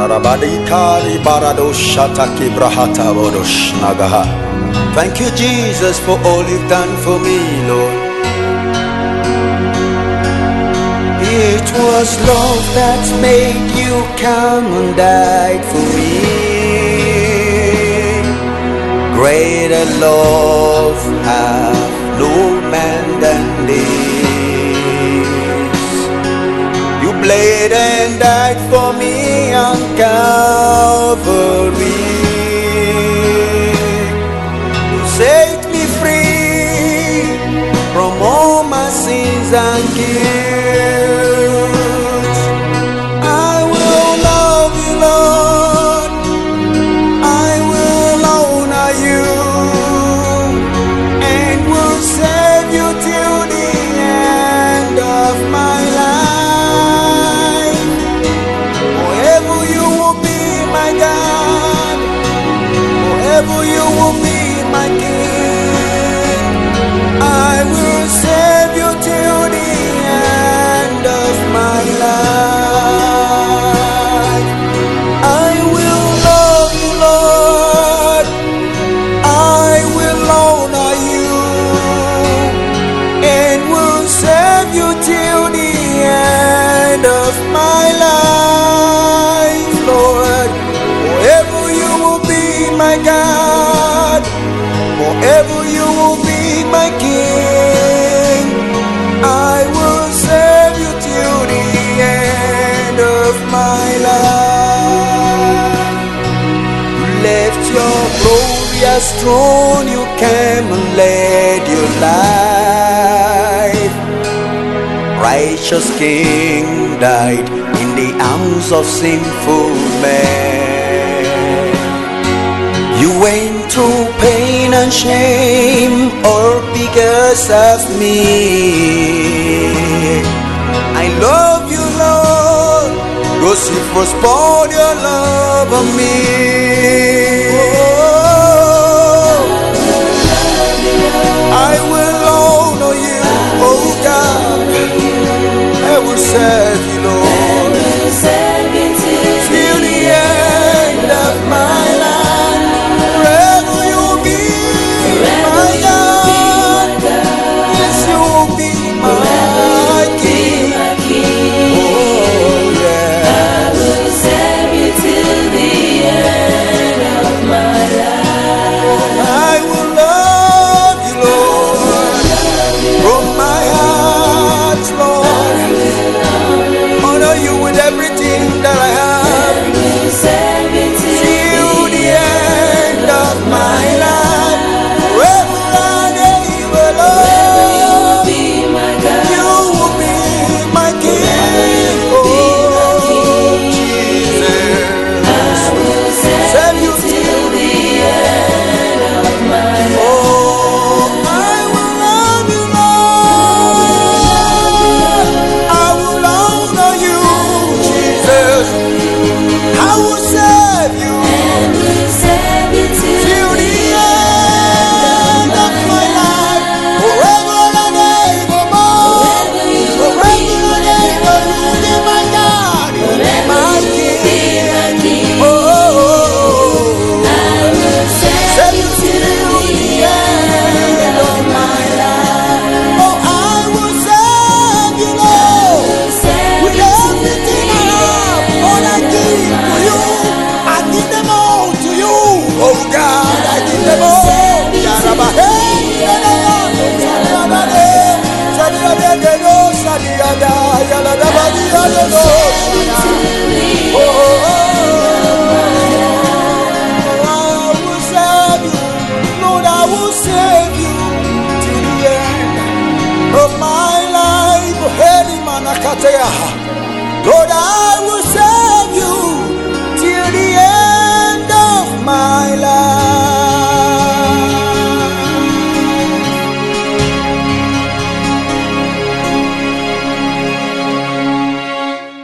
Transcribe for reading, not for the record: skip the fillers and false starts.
Thank you, Jesus, for all you've done for me, Lord. It was love that made you come and died for me. Greater love hath no man than this. You bled and died for me on Calvary. You set me free from all my sins and guilt. I will love you, Lord. I will honor you and will serve you till the end of my life. Forever you will be my God. Forever you will be my King. I will serve you till the end of my life. I will love you, Lord. I will honor you and will serve you till the end of my life, Lord. Forever you will be my God. Forever you will be my King. I will serve you till the end of my life. You left your glorious throne, you came and led your life. Righteous King died in the arms of sinful men. You went through pain and shame, all because of me. I love you, Lord, because you first poured your love on me. Oh, I will honor you, oh God. I will serve you, Lord, till the end of my life. Forever you will be my God. Yes, you will be my King. Oh, yeah. I will serve you till the end of my life. I will love you, Lord, from my heart, Lord. Honor you with everything that I have till the end of my life. Forever and ever, Lord, you will be my King. Oh, Jesus, serve you till the end of my life. Oh, I will love you, Lord. I will honor you, Jesus. I will serve you till the end of my life. Forever and evermore. Forever and ever, you will be my God. You will be my King. Oh, serve you till the end of my life. Oh, I will serve you, Lord, with everything I have. All I give to you, I give them all to you. Oh God, I give them all. I will serve you, Lord, I will serve you till the end of my life. Lord, I